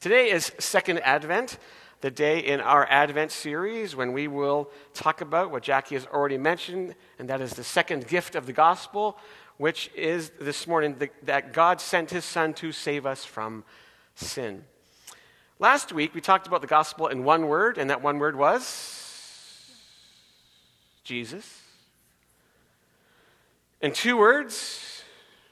Today is Second Advent, the day in our Advent series when we will talk about what Jackie has already mentioned, and that is the second gift of the gospel, which is this morning that God sent his Son to save us from sin. Last week, we talked about the gospel in one word, and that one word was Jesus. In two words,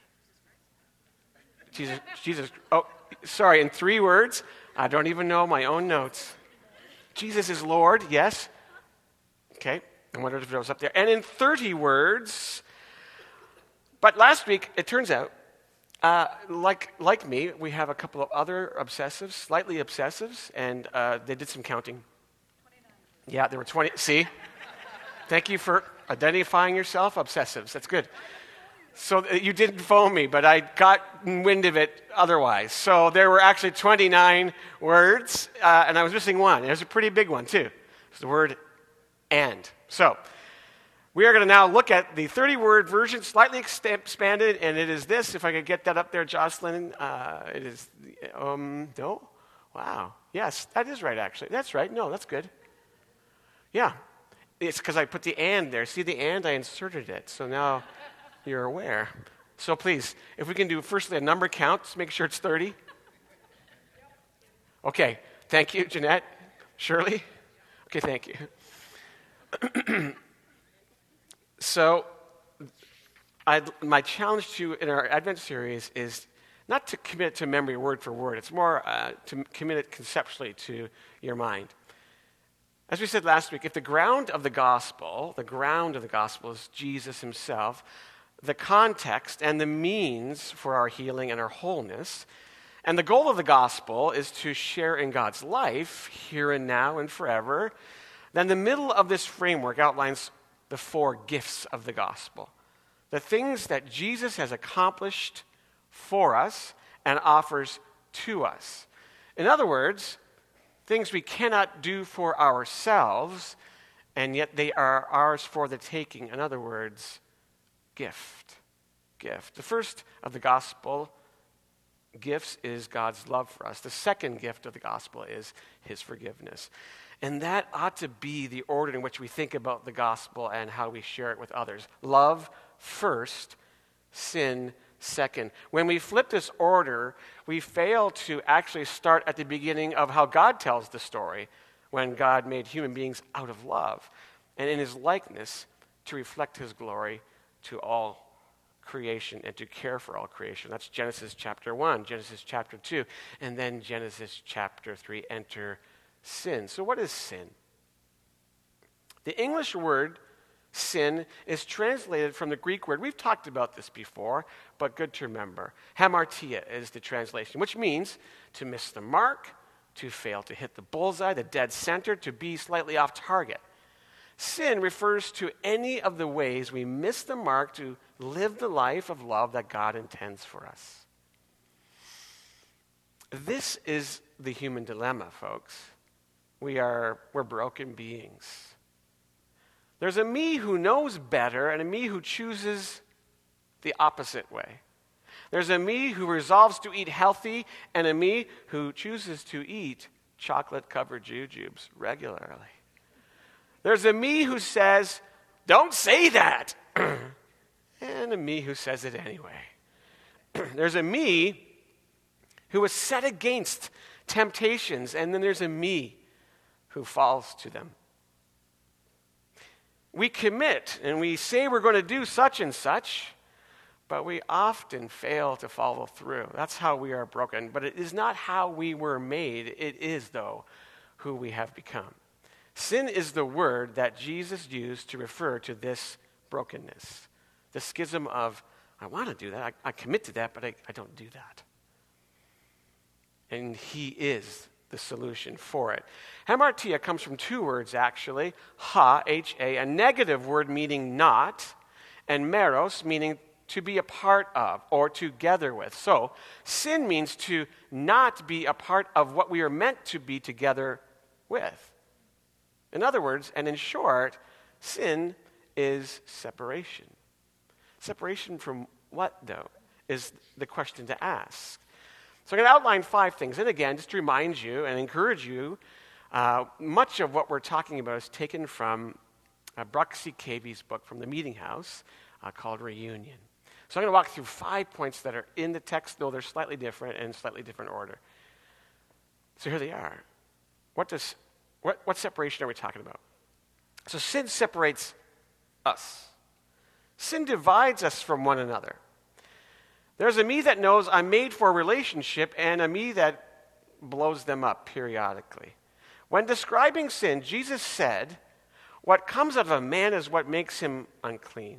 Jesus. Oh, sorry, in three words. I don't even know my own notes. Jesus is Lord, yes. Okay, I wondered if it was up there. And in 30 words, but last week, it turns out, like me, we have a couple of other obsessives, slightly obsessives, and they did some counting. 29. Yeah, there were 20. See? Thank you for identifying yourself, obsessives. That's good. So you didn't phone me, but I got wind of it otherwise. So there were actually 29 words, and I was missing one. It was a pretty big one, too. It's the word and. So we are going to now look at the 30-word version, slightly expanded, and it is this. If I could get that up there, Jocelyn. It is, no? Wow. Yes, that is right, actually. That's right. No, that's good. Yeah. It's because I put the and there. See the and? I inserted it. So now you're aware. So please, if we can do firstly a number count, just make sure it's 30. Okay. Thank you, Jeanette. Shirley? Okay, thank you. So my challenge to you in our Advent series is not to commit to memory word for word. It's more to commit it conceptually to your mind. As we said last week, if the ground of the gospel is Jesus himself, the context and the means for our healing and our wholeness, and the goal of the gospel is to share in God's life, here and now and forever, then the middle of this framework outlines the four gifts of the gospel. The things that Jesus has accomplished for us and offers to us. In other words, things we cannot do for ourselves, and yet they are ours for the taking. In other words, gift. The first of the gospel gifts is God's love for us. The second gift of the gospel is his forgiveness. And that ought to be the order in which we think about the gospel and how we share it with others. Love first, sin second. When we flip this order, we fail to actually start at the beginning of how God tells the story, when God made human beings out of love and in his likeness to reflect his glory to all creation and to care for all creation. That's Genesis chapter 1, Genesis chapter 2, and then Genesis chapter 3, enter sin. So what is sin? The English word sin is translated from the Greek word. We've talked about this before, but good to remember. Hamartia is the translation, which means to miss the mark, to fail to hit the bullseye, the dead center, to be slightly off target. Sin refers to any of the ways we miss the mark to live the life of love that God intends for us. This is the human dilemma, folks. We're broken beings. There's a me who knows better and a me who chooses the opposite way. There's a me who resolves to eat healthy and a me who chooses to eat chocolate-covered jujubes regularly. There's a me who says, don't say that, and a me who says it anyway. There's a me who is set against temptations, and then there's a me who falls to them. We commit and we say we're going to do such and such, but we often fail to follow through. That's how we are broken. But it is not how we were made. It is, though, who we have become. Sin is the word that Jesus used to refer to this brokenness. The schism of, I want to do that. I commit to that, but I don't do that. And he is the solution for it. Hamartia comes from two words, actually. Ha, H-A, a negative word meaning not, and meros, meaning to be a part of or together with. So, sin means to not be a part of what we are meant to be together with. In other words, and in short, sin is separation. Separation from what, though, is the question to ask. So I'm going to outline 5 things. And again, just to remind you and encourage you, much of what we're talking about is taken from Bruxy Cavy's book from the Meeting House called Reunion. So I'm going to walk through 5 points that are in the text, though they're slightly different and in slightly different order. So here they are. What separation are we talking about? So sin separates us. Sin divides us from one another. There's a me that knows I'm made for a relationship and a me that blows them up periodically. When describing sin, Jesus said, what comes out of a man is what makes him unclean.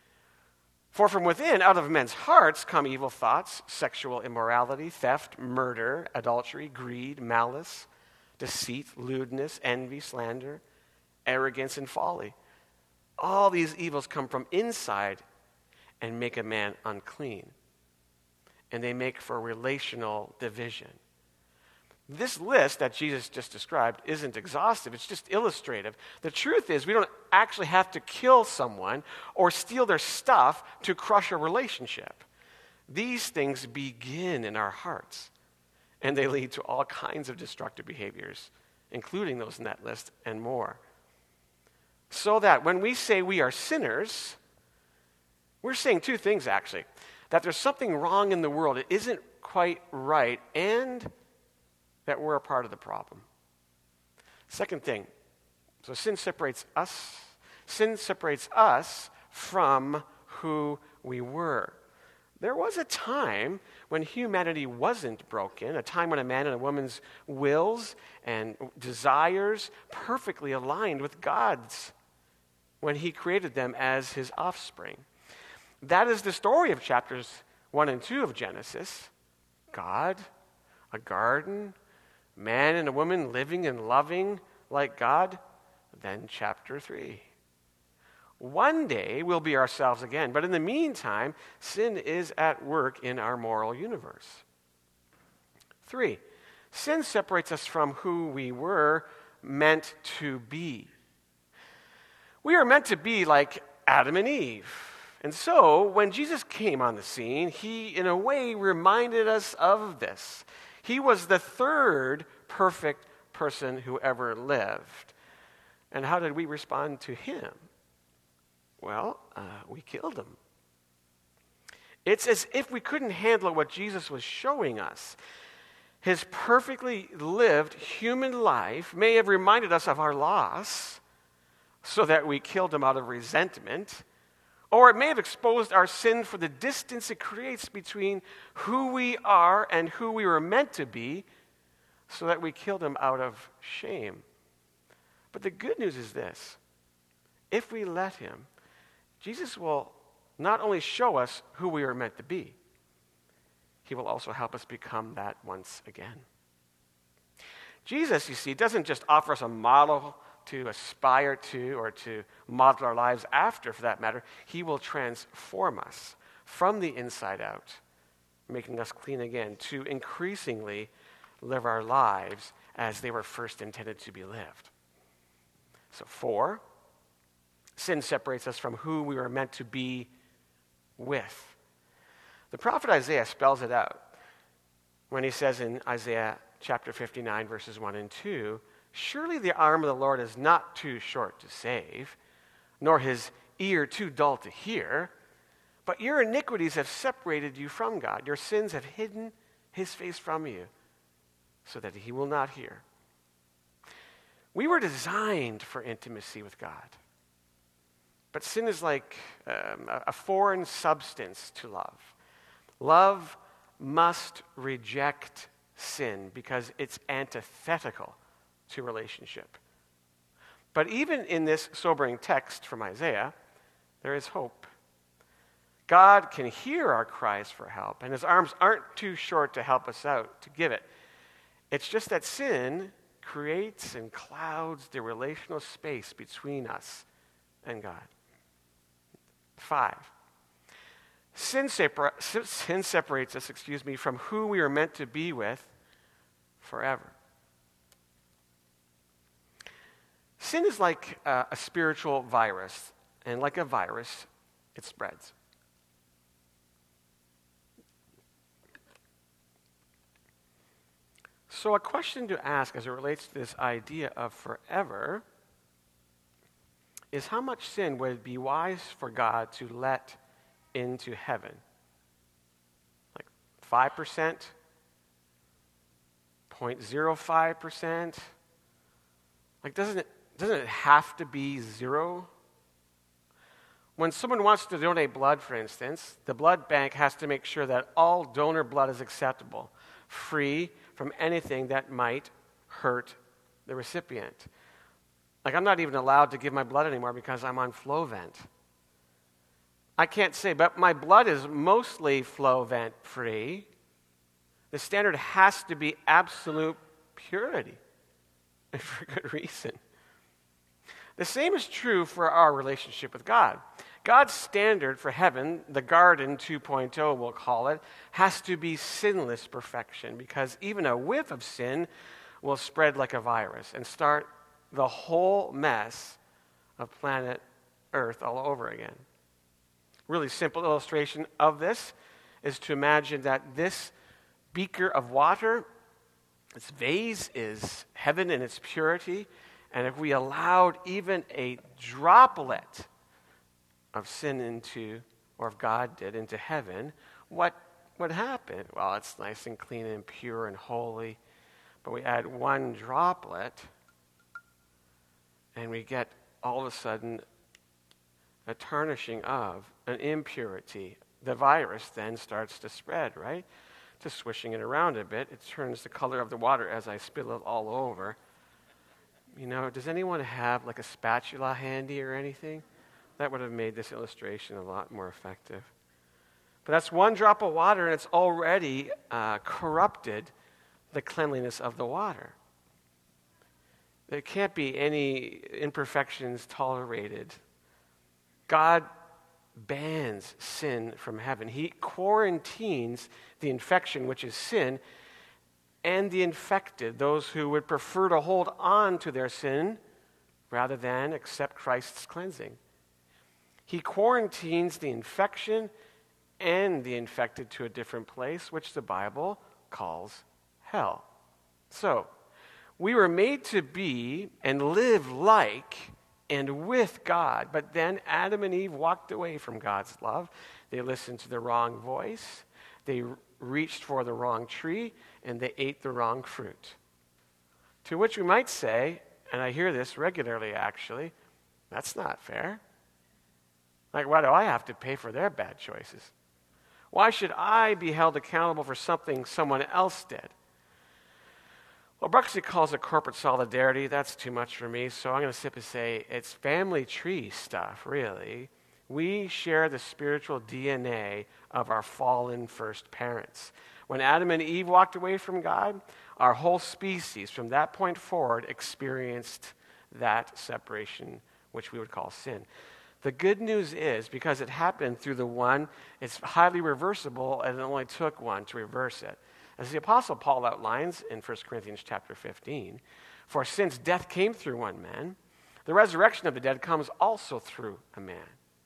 For from within, out of men's hearts, come evil thoughts, sexual immorality, theft, murder, adultery, greed, malice, deceit, lewdness, envy, slander, arrogance, and folly. All these evils come from inside and make a man unclean. And they make for relational division. This list that Jesus just described isn't exhaustive, it's just illustrative. The truth is, we don't actually have to kill someone or steal their stuff to crush a relationship. These things begin in our hearts, and they lead to all kinds of destructive behaviors, including those in that list and more. So that when we say we are sinners, we're saying 2 things actually. That there's something wrong in the world, it isn't quite right, and that we're a part of the problem. Second thing, so sin separates us. Sin separates us from who we were. There was a time when humanity wasn't broken, a time when a man and a woman's wills and desires perfectly aligned with God's when he created them as his offspring. That is the story of chapters 1 and 2 of Genesis. God, a garden, man and a woman living and loving like God. Then chapter 3. One day we'll be ourselves again, but in the meantime, sin is at work in our moral universe. 3, sin separates us from who we were meant to be. We are meant to be like Adam and Eve. And so, when Jesus came on the scene, he, in a way, reminded us of this. He was the 3rd perfect person who ever lived. And how did we respond to him? Well, we killed him. It's as if we couldn't handle what Jesus was showing us. His perfectly lived human life may have reminded us of our loss, so that we killed him out of resentment. Or it may have exposed our sin for the distance it creates between who we are and who we were meant to be, so that we killed him out of shame. But the good news is this. If we let him, Jesus will not only show us who we are meant to be, he will also help us become that once again. Jesus, you see, doesn't just offer us a model to aspire to or to model our lives after, for that matter. He will transform us from the inside out, making us clean again, to increasingly live our lives as they were first intended to be lived. So 4, sin separates us from who we were meant to be with. The prophet Isaiah spells it out when he says in Isaiah chapter 59, verses 1 and 2, surely the arm of the Lord is not too short to save, nor his ear too dull to hear, but your iniquities have separated you from God. Your sins have hidden his face from you, so that he will not hear. We were designed for intimacy with God. But sin is like a foreign substance to love. Love must reject sin because it's antithetical to relationship. But even in this sobering text from Isaiah, there is hope. God can hear our cries for help, and his arms aren't too short to help us out, to give it. It's just that sin creates and clouds the relational space between us and God. 5, sin separates us, from who we are meant to be with forever. Sin is like a spiritual virus, and like a virus, it spreads. So a question to ask as it relates to this idea of forever is how much sin would it be wise for God to let into heaven? Like 5%? 0.05%? Like doesn't it have to be zero? When someone wants to donate blood, for instance, the blood bank has to make sure that all donor blood is acceptable, free from anything that might hurt the recipient. Like I'm not even allowed to give my blood anymore because I'm on Flovent. I can't say, but my blood is mostly Flovent free. The standard has to be absolute purity, and for good reason. The same is true for our relationship with God. God's standard for heaven, the Garden 2.0 we'll call it, has to be sinless perfection, because even a whiff of sin will spread like a virus and start the whole mess of planet Earth all over again. Really simple illustration of this is to imagine that this beaker of water, this vase, is heaven in its purity, and if we allowed even a droplet of sin into, or if God did, into heaven, what would happen? Well, it's nice and clean and pure and holy, but we add one droplet, and we get all of a sudden a tarnishing of an impurity. The virus then starts to spread, right? Just swishing it around a bit, it turns the color of the water as I spill it all over. You know, does anyone have like a spatula handy or anything? That would have made this illustration a lot more effective. But that's one drop of water, and it's already corrupted the cleanliness of the water. There can't be any imperfections tolerated. God bans sin from heaven. He quarantines the infection, which is sin, and the infected, those who would prefer to hold on to their sin rather than accept Christ's cleansing. He quarantines the infection and the infected to a different place, which the Bible calls hell. So, we were made to be and live like and with God, but then Adam and Eve walked away from God's love. They listened to the wrong voice, they reached for the wrong tree, and they ate the wrong fruit. To which we might say, and I hear this regularly actually, that's not fair. Like, why do I have to pay for their bad choices? Why should I be held accountable for something someone else did? Well, Bruxy calls it corporate solidarity. That's too much for me, so I'm going to simply say it's family tree stuff, really. We share the spiritual DNA of our fallen first parents. When Adam and Eve walked away from God, our whole species from that point forward experienced that separation, which we would call sin. The good news is, because it happened through the one, it's highly reversible, and it only took one to reverse it. As the Apostle Paul outlines in 1 Corinthians chapter 15, for since death came through one man, the resurrection of the dead comes also through a man.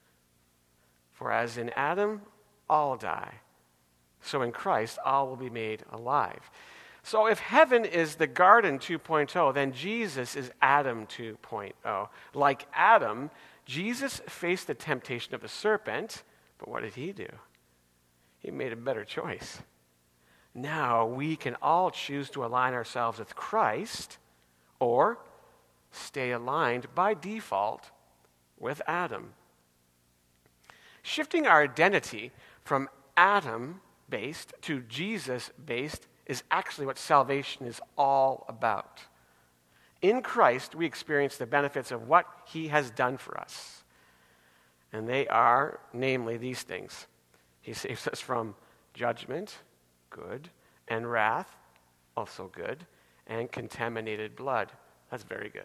For as in Adam all die, so in Christ all will be made alive. So if heaven is the Garden 2.0, then Jesus is Adam 2.0. Like Adam, Jesus faced the temptation of the serpent, but what did he do? He made a better choice. Now we can all choose to align ourselves with Christ or stay aligned by default with Adam. Shifting our identity from Adam-based to Jesus-based is actually what salvation is all about. In Christ, we experience the benefits of what he has done for us. And they are, namely, these things. He saves us from judgment, good, and wrath, also good, and contaminated blood. That's very good.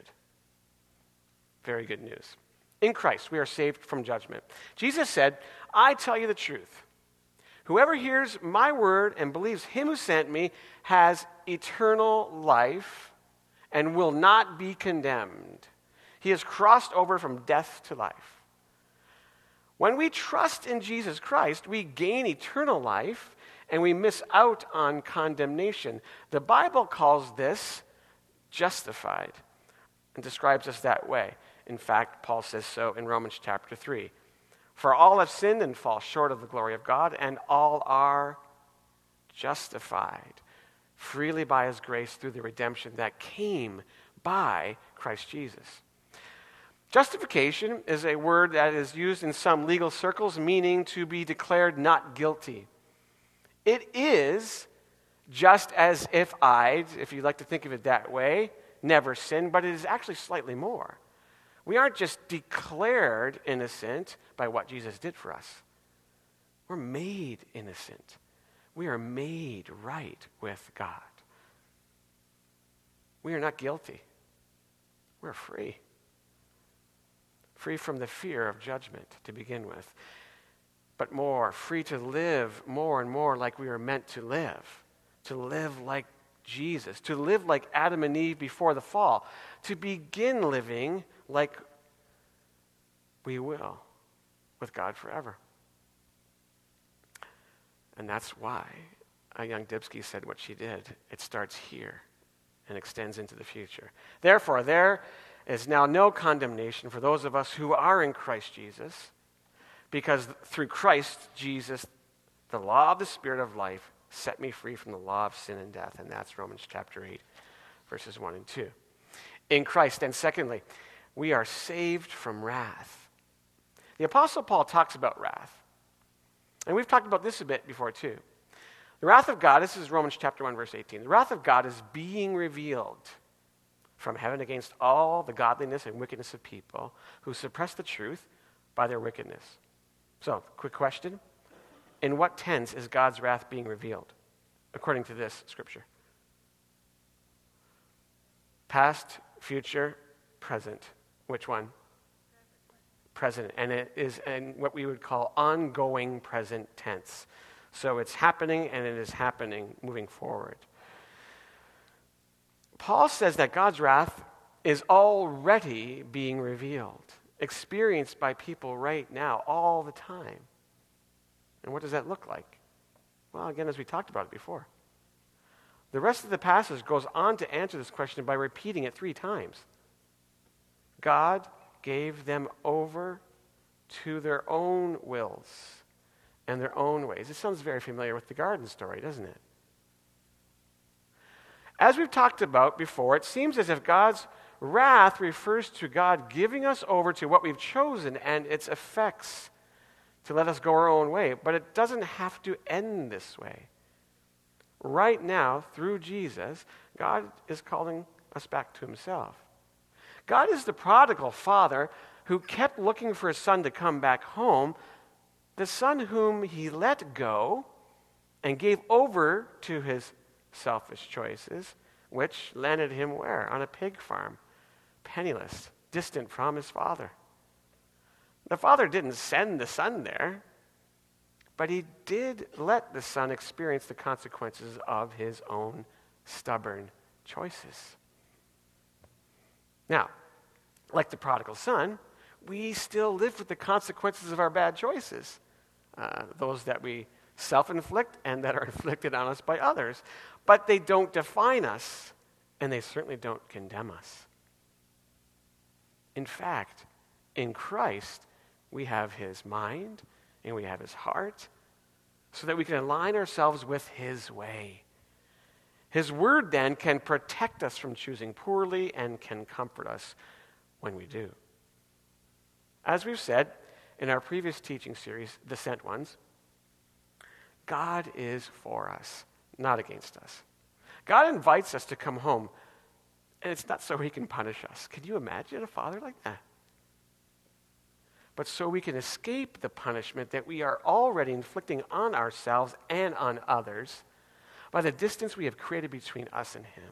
Very good news. In Christ, we are saved from judgment. Jesus said, I tell you the truth. Whoever hears my word and believes him who sent me has eternal life and will not be condemned. He has crossed over from death to life. When we trust in Jesus Christ, we gain eternal life and we miss out on condemnation. The Bible calls this justified and describes us that way. In fact, Paul says so in Romans chapter 3. For all have sinned and fall short of the glory of God, and all are justified freely by his grace through the redemption that came by Christ Jesus. Justification is a word that is used in some legal circles, meaning to be declared not guilty. It is just as if if you like to think of it that way, never sinned, but it is actually slightly more. We aren't just declared innocent by what Jesus did for us. We're made innocent. We are made right with God. We are not guilty. We're free. Free from the fear of judgment to begin with. But more, free to live more and more like we were meant to live like Jesus, to live like Adam and Eve before the fall, to begin living like we will with God forever. And that's why young Dybski said what she did. It starts here and extends into the future. Therefore, there is now no condemnation for those of us who are in Christ Jesus, because through Christ Jesus, the law of the Spirit of life set me free from the law of sin and death. And that's Romans chapter 8, verses 1 and 2. In Christ, and secondly, we are saved from wrath. The Apostle Paul talks about wrath. And we've talked about this a bit before too. The wrath of God, this is Romans chapter 1, verse 18. The wrath of God is being revealed from heaven against all the godliness and wickedness of people who suppress the truth by their wickedness. So, quick question. In what tense is God's wrath being revealed, according to this scripture? Past, future, present. Which one? Present. And it is in what we would call ongoing present tense. So it's happening, and it is happening moving forward. Paul says that God's wrath is already being revealed, experienced by people right now, all the time. And what does that look like? Well, again, as we talked about it before. The rest of the passage goes on to answer this question by repeating it 3 times. God gave them over to their own wills and their own ways. It sounds very familiar with the garden story, doesn't it? As we've talked about before, it seems as if God's wrath refers to God giving us over to what we've chosen and its effects to let us go our own way. But it doesn't have to end this way. Right now, through Jesus, God is calling us back to himself. God is the prodigal father who kept looking for his son to come back home, the son whom he let go and gave over to his selfish choices, which landed him where? On a pig farm, penniless, distant from his father. The father didn't send the son there, but he did let the son experience the consequences of his own stubborn choices. Now, like the prodigal son, we still live with the consequences of our bad choices, those that we self-inflict and that are inflicted on us by others. But they don't define us, and they certainly don't condemn us. In fact, in Christ, we have his mind and we have his heart so that we can align ourselves with his way. His word then can protect us from choosing poorly and can comfort us when we do. As we've said in our previous teaching series, The Sent Ones, God is for us, not against us. God invites us to come home, and it's not so he can punish us. Can you imagine a father like that? But so we can escape the punishment that we are already inflicting on ourselves and on others by the distance we have created between us and him.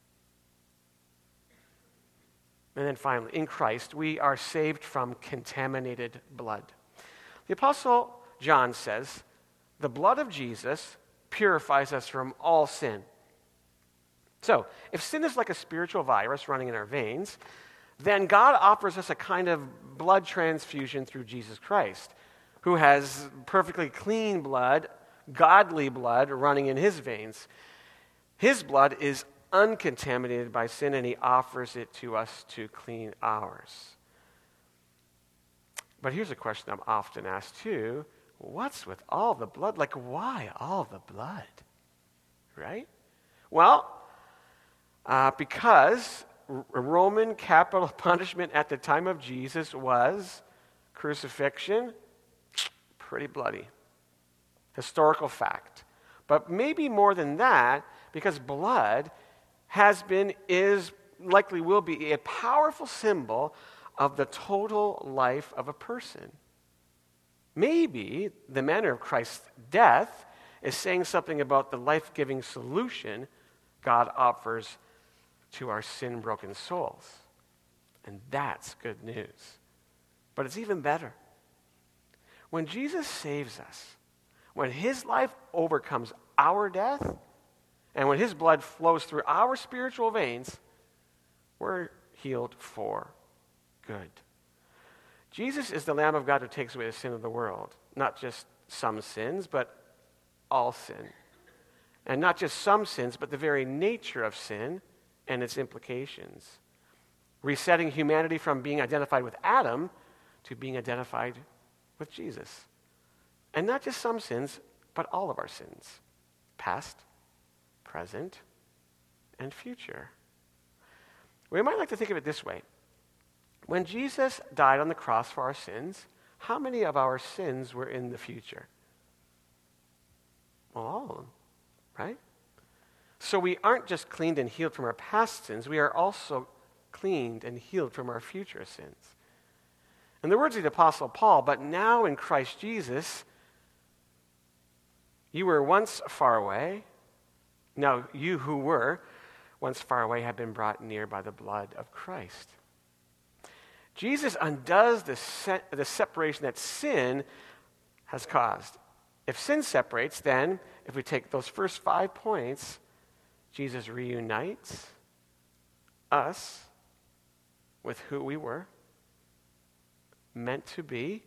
And then finally, in Christ, we are saved from contaminated blood. The Apostle John says, the blood of Jesus purifies us from all sin. So, if sin is like a spiritual virus running in our veins, then God offers us a kind of blood transfusion through Jesus Christ, who has perfectly clean blood godly blood running in his veins. His blood is uncontaminated by sin, and he offers it to us to clean ours. But here's a question I'm often asked too. What's with all the blood? Like, why all the blood? Right? Well, because Roman capital punishment at the time of Jesus was crucifixion, pretty bloody. Historical fact. But maybe more than that, because blood has been, is, likely will be a powerful symbol of the total life of a person. Maybe the manner of Christ's death is saying something about the life-giving solution God offers to our sin-broken souls. And that's good news. But it's even better. When Jesus saves us, when his life overcomes our death, and when his blood flows through our spiritual veins, we're healed for good. Jesus is the Lamb of God who takes away the sin of the world. Not just some sins, but all sin. And not just some sins, but the very nature of sin and its implications. Resetting humanity from being identified with Adam to being identified with Jesus. And not just some sins, but all of our sins. Past, present, and future. We might like to think of it this way. When Jesus died on the cross for our sins, how many of our sins were in the future? Well, all of them, right? So we aren't just cleaned and healed from our past sins, we are also cleaned and healed from our future sins. In the words of the Apostle Paul, but now in Christ Jesus, you were once far away. Now you who were once far away have been brought near by the blood of Christ. Jesus undoes the separation that sin has caused. If sin separates, then, if we take those first 5 points, Jesus reunites us with who we were, meant to be,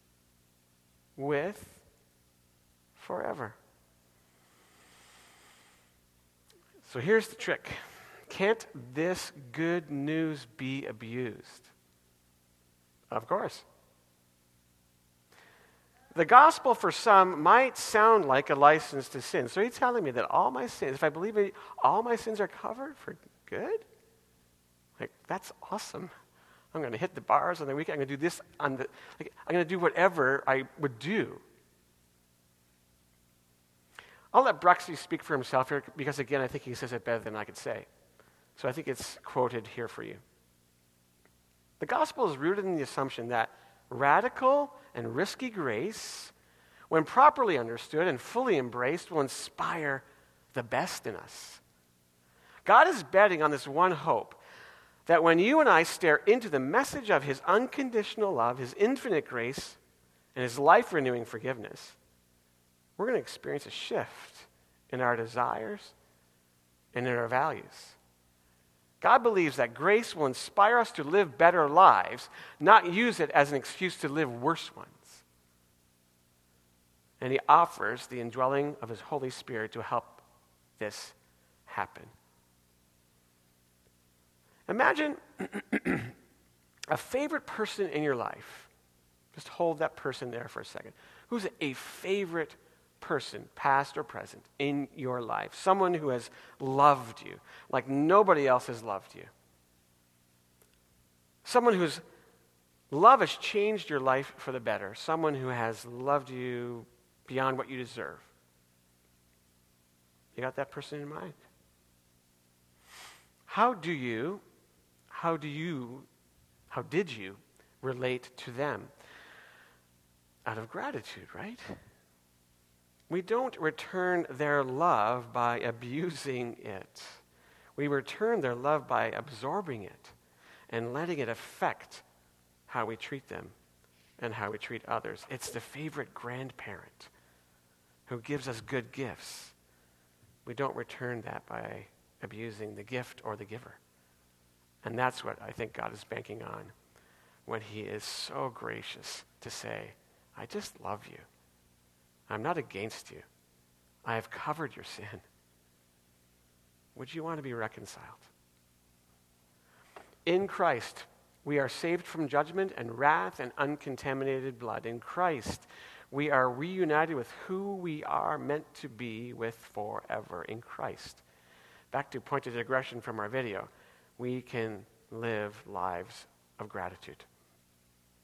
with forever. So here's the trick. Can't this good news be abused? Of course. The gospel for some might sound like a license to sin. So are you telling me that all my sins, if I believe it, all my sins are covered for good? Like, that's awesome. I'm going to hit the bars on the weekend. I'm going to do this I'm going to do whatever I would do. I'll let Bruxy speak for himself here because, again, I think he says it better than I could say. So I think it's quoted here for you. The gospel is rooted in the assumption that radical and risky grace, when properly understood and fully embraced, will inspire the best in us. God is betting on this one hope, that when you and I stare into the message of his unconditional love, his infinite grace, and his life-renewing forgiveness, we're going to experience a shift in our desires and in our values. God believes that grace will inspire us to live better lives, not use it as an excuse to live worse ones. And he offers the indwelling of his Holy Spirit to help this happen. Imagine a favorite person in your life. Just hold that person there for a second. Who's a favorite person, past or present, in your life? Someone who has loved you like nobody else has loved you. Someone whose love has changed your life for the better. Someone who has loved you beyond what you deserve. You got that person in mind? How did you relate to them? Out of gratitude, right? We don't return their love by abusing it. We return their love by absorbing it and letting it affect how we treat them and how we treat others. It's the favorite grandparent who gives us good gifts. We don't return that by abusing the gift or the giver. And that's what I think God is banking on when he is so gracious to say, I just love you. I'm not against you. I have covered your sin. Would you want to be reconciled? In Christ, we are saved from judgment and wrath and uncontaminated blood. In Christ, we are reunited with who we are meant to be with forever. In Christ. Back to point of digression from our video, we can live lives of gratitude.